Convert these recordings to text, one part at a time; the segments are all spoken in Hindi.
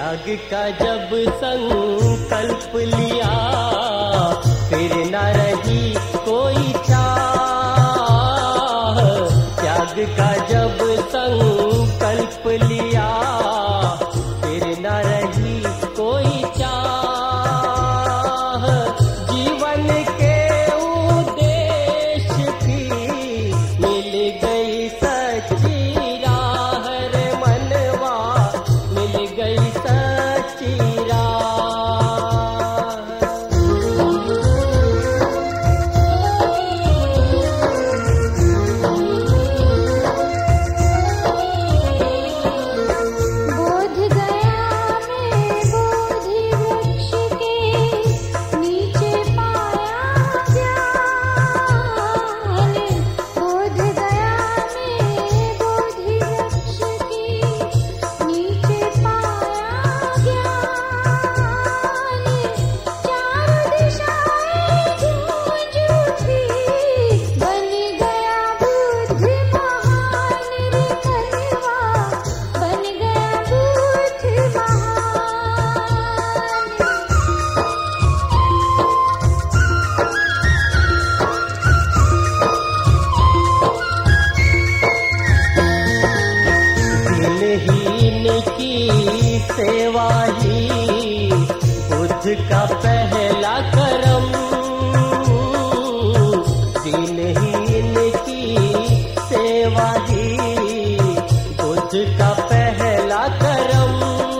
त्याग का जब संकल्प लिया, फिर न रही कोई चाह। त्याग का जब संकल्प लिया, फिर न रही कोई चाह। जीवन के उद्देश्य की मिल गई सच्ची राह रे मनवा, मिल गई सच्ची सेवा ही बुद्ध का पहला करम। दिनहीन की सेवा ही बुद्ध का पहला करम।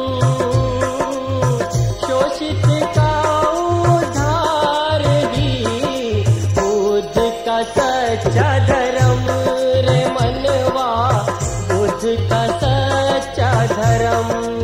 शोषित का उद्धार ही बुद्ध का सच्चा धर्म रे मनवा, बुद्ध का सच्चा धर्म।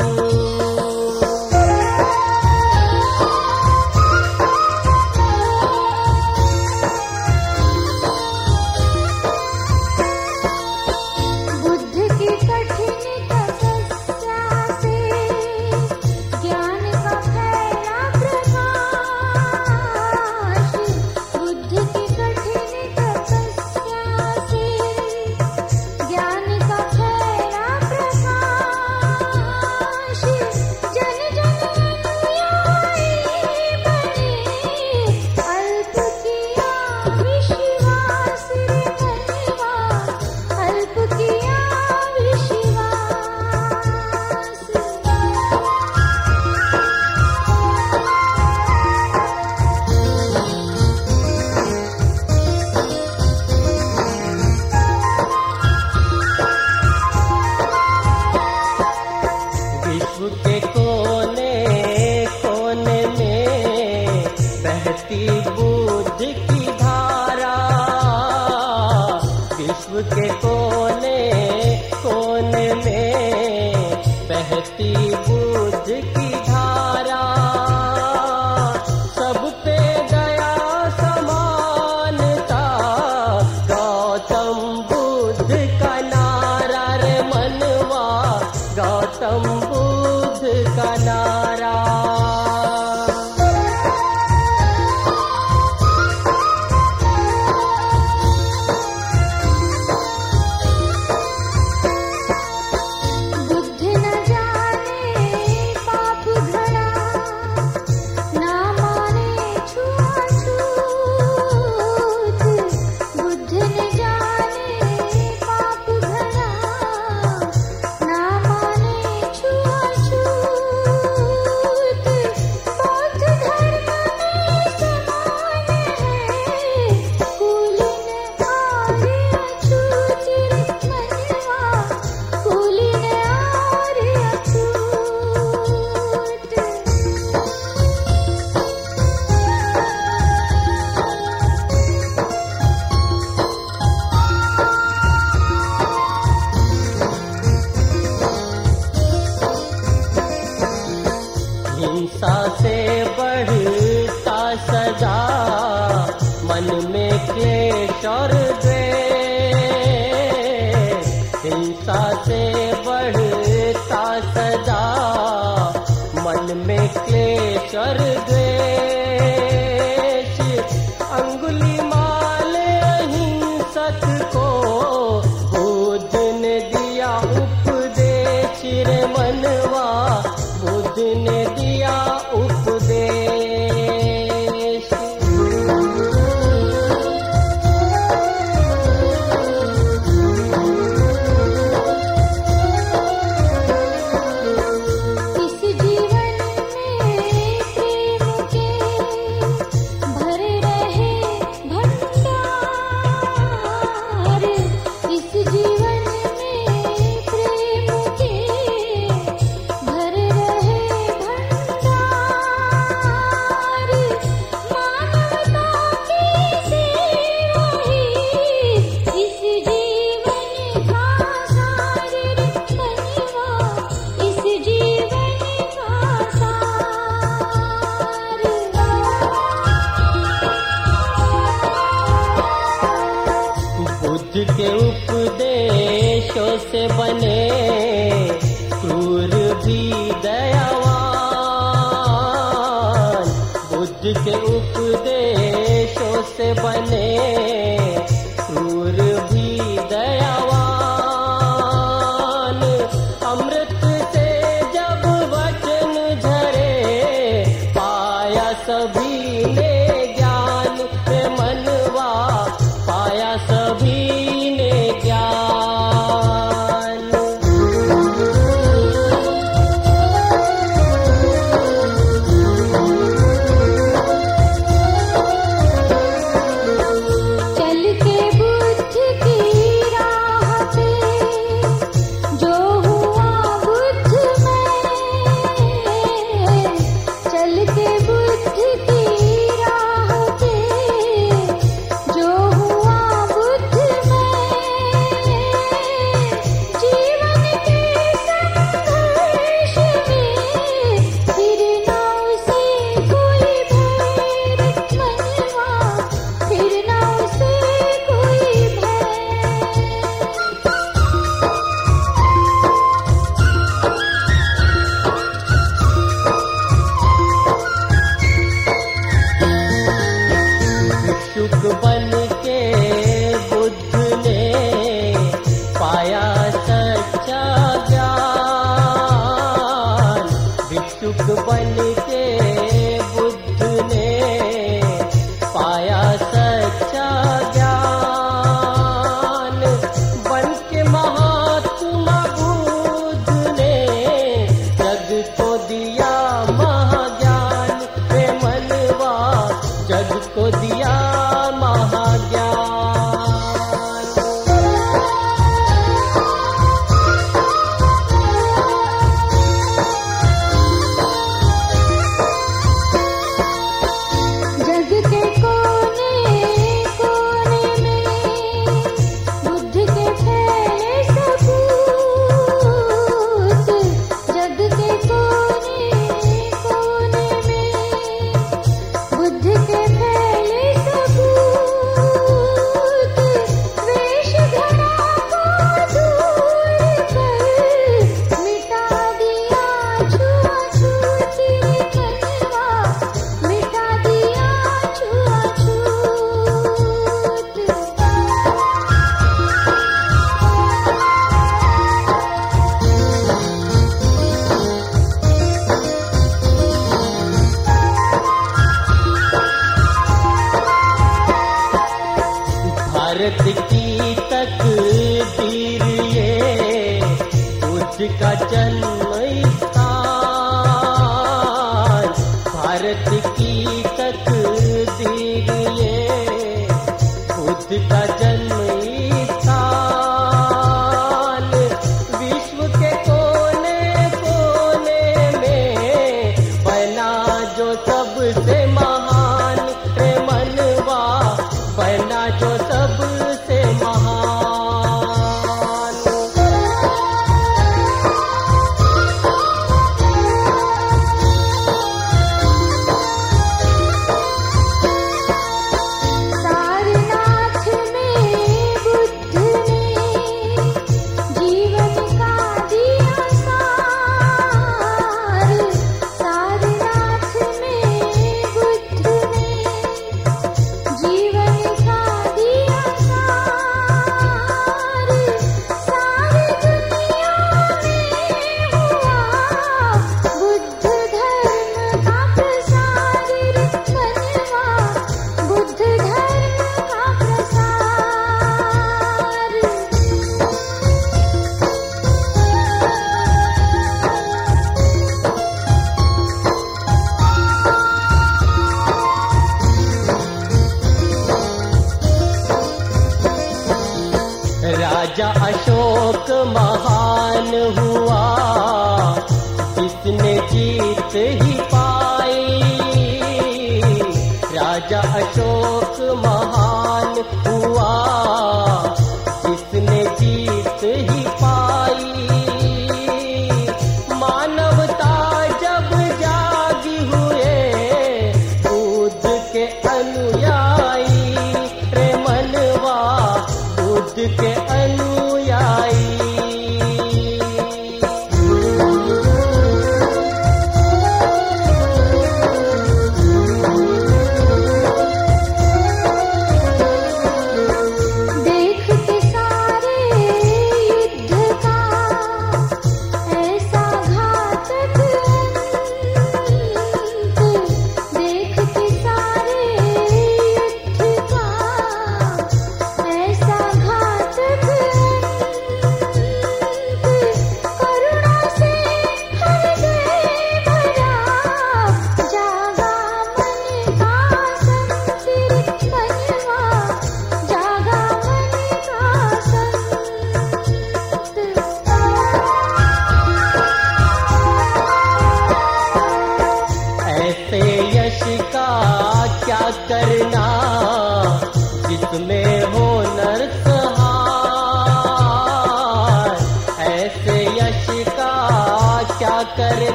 बुद्ध की धारा, विश्व के कोने कोने में बहती बुद्ध की धारा। सब पे दया समानता, गौतम बुद्ध का नारा रे मनवा, गौतम बुद्ध का नारा। हिंसा से बढ़ता सदा मन में क्लेश और द्वेष। हिंसा से बढ़ता सदा मन में क्लेश और द्वेष। अंगुली माल अहिंसक को बुद्ध ने दिया उपदेश रे मनवा, बुद्ध से बने, क्रूर भी दयावान। बुद्ध के उपदेशों से बने, क्रूर भी दयावान। अमृत से जब वचन झरे, पाया सभी ने ज्ञान पे मनवा, पाया सभी ने ज्ञान। चल के बुद्ध की राह पे, जो हुआ बुद्ध में। चल के बुद्ध की राह पे, जो हुआ बुद्ध में। जीवन के संघर्ष में, फिर ना उसे कोई भय मनवा, फिर ना उसे कोई भय। भिक्षुक बन के बुद्ध ने पाया सच्चा ज्ञान। भिक्षुक बन के बुद्ध ने पाया सच्चा ज्ञान। बन के महात्मा बुद्ध ने जग को दिया महाज्ञान पे मनवा, जग को दिया महाज्ञान। जग के कोने कोने में, बुद्ध के फैले सबूत। जग के कोने कोने में, बुद्ध के फैले सबूत। वेश धरा को दूर कर, मिटा दिया छुआछूती मनवा, मिटा दिया छुआछूत। भारत की तकदीर ये, बुद्ध का जन्म स्थान। भारत की तकदीर ये, बुद्ध का जन्म स्थान। विश्व के कोने कोने में बना जो सबसे महान रे मनवा, बना जो सबसे महान। सारनाथ में बुद्ध ने जीवन का दिया सार। सारनाथ में बुद्ध ने जीवन का दिया सार। सारी दुनिया में हुआ बुद्ध धर्म का प्रसार मनवा, बुद्ध धर्म का प्रसार। राजा अशोक महान हुआ, जिसने जीत ही पाई। राजा अशोक महान हुआ, जिसने जीत ही पाई। मानवता जब जागी हुए, बुद्ध के अनुयायी रे मनवा, बुद्ध के अनुयायी।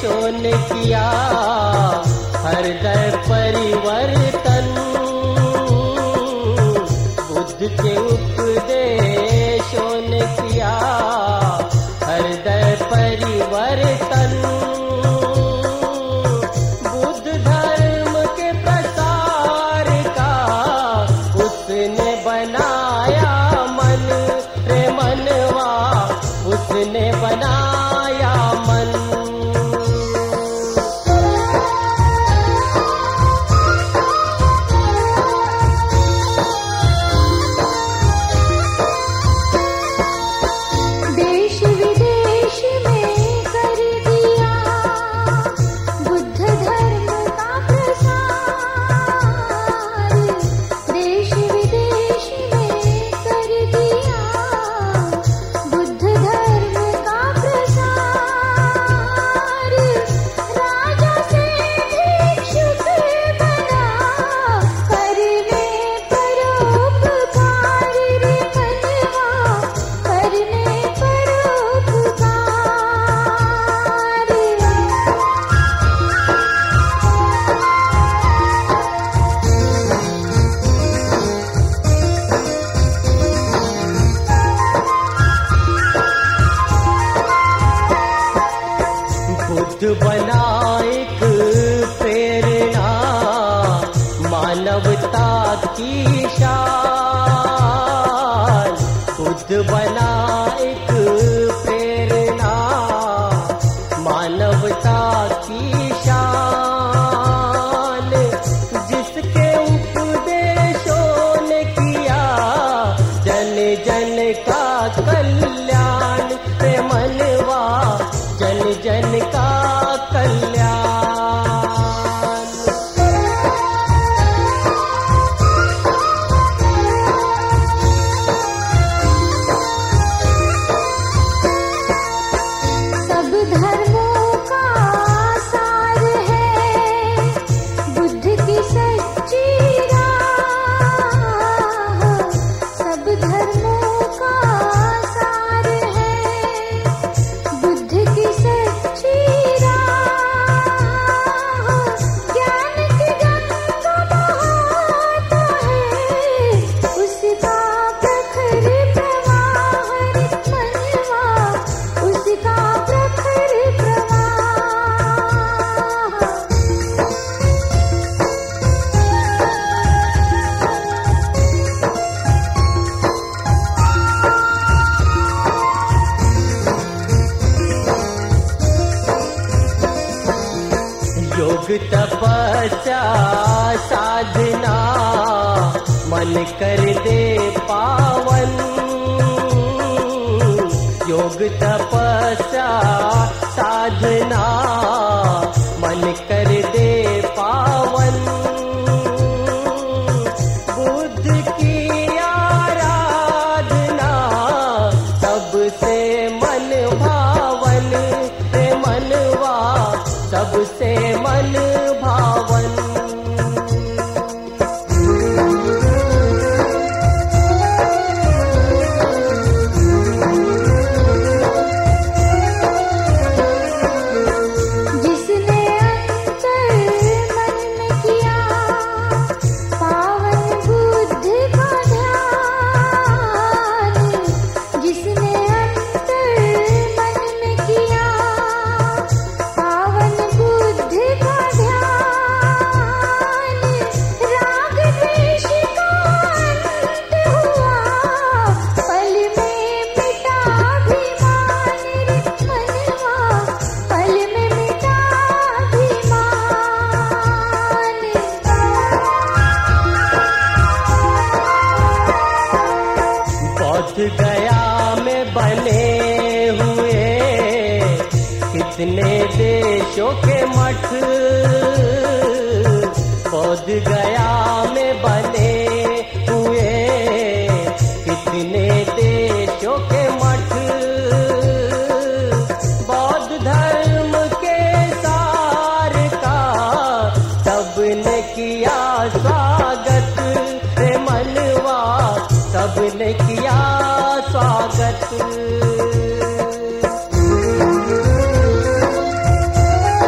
देशों ने किया हृदय परिवर्तन, बुद्ध के उपदेशों ने किया हृदय परिवर्तन। बुद्ध धर्म के प्रसार का उसने बनाया मन, रे मनवा उसने बनाया मन। देश विदेश में कर दिया बुद्ध धर्म का प्रसार, देश विदेश में कर दिया बुद्ध धर्म का प्रसार। राजा से भिक्षुक बना करने परोपकार, रे मनवा करने परोपकार। बुद्ध बना एक प्रेरणा मानवता की शान, बुद्ध बना एक प्रेरणा मानवता की शान। जिसके उपदेशों ने किया जन जन का कल्याण, रे मनवा जन जन का कल्याण। सब धर्मों का सार है बुद्ध की सच्ची राह, सब धर्मों का सार है बुद्ध की सच्ची राह। ज्ञान की गंगा बहाता है उसका प्रखर प्रवाह, रे मनवा उसका प्रखर प्रवाह। योग तपस्या साधना मन कर दे पावन, योग तपस्या साधना मन कर दे पावन। बुद्ध की आराधना सबसे मन भावन, रे मनवा सबसे मन भावन। जिसने अंतर मन में किया पावन बुद्ध का ध्यान, जिसने अंतर मन में किया पावन बुद्ध का ध्यान। राग द्वेष का अंत हुआ पल में मिटा अभिमान, रे मनवा पल में मिटा अभिमान। बौद्ध गया में बने हुए कितने देशों के मठ, बौद्ध गया में बने हुए कितने देशों के मठ। बौद्ध धर्म के सार का सबने किया स्वागत, रे मनवा सबने किया स्वागत।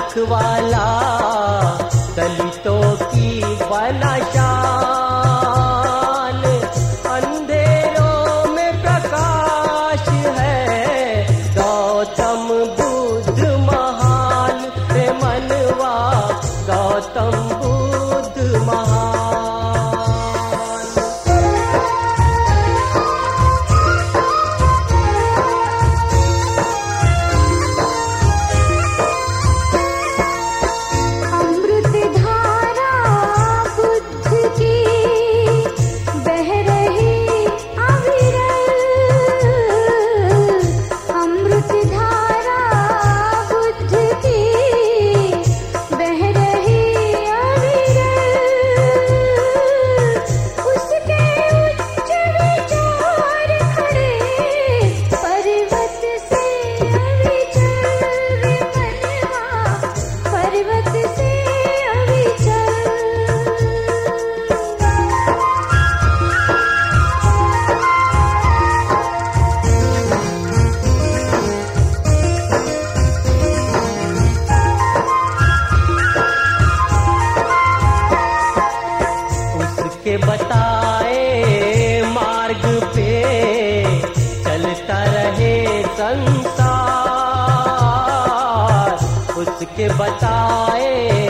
रखवाला, दलितों की बना शान। अंधेरों में प्रकाश है, गौतम बुद्ध महान रे मनवा, गौतम बुद्ध महान। अमृत धारा बुद्ध की बह रही अविरल, अमृत धारा बुद्ध की बह रही अविरल। उसके उच्च विचार खड़े पर्वत से अविचल रे मनवा, पर्वत से अविचल। उसके बताए मार्ग पे चलता रहे संसार, उसके बताए